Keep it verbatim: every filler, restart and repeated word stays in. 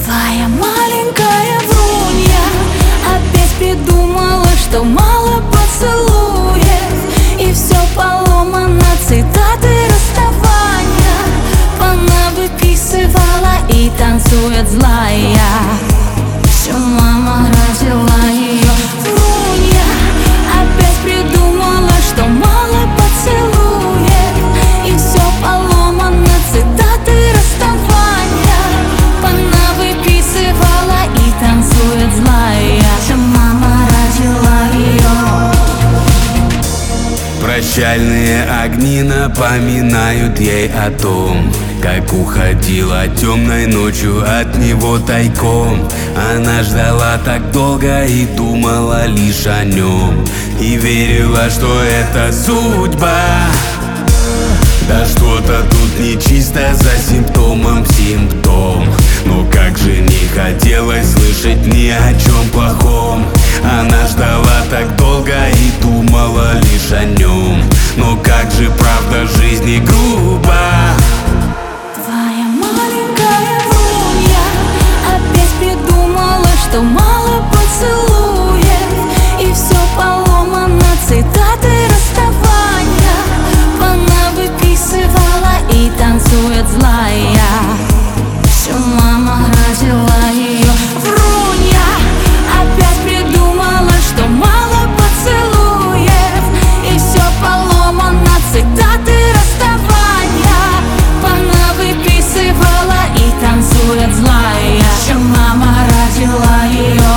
Твоя маленькая врунья опять придумала, что мало поцелуев, и все поломано, цитаты расставания понавыписывала и танцует злая. Все мама родила ее. Врунья опять придумала, что мало поцелуев, и все поломано, цитаты расставания понавыписывала и танцует злая. Все мама родила ее. Прощальные огни напоминают ей о том, как уходила темной ночью от него тайком. Она ждала так долго и думала лишь о нем, и верила, что это судьба. Да что-то тут нечисто, за симптомом симптом. Но как же не хотелось слышать ни о чем плохом. Она ждала так долго и думала лишь о нем. Но как же правда жизни грубо. Твоя маленькая врунья опять придумала, что мало поцелуев, и все поломано, цитаты расставания понавыписывала и танцует злая. Все мама родила ее. Врунья опять придумала, что мало поцелуев, и все поломано, цитаты расставания понавыписывала и танцует злая. Все мама родила ее.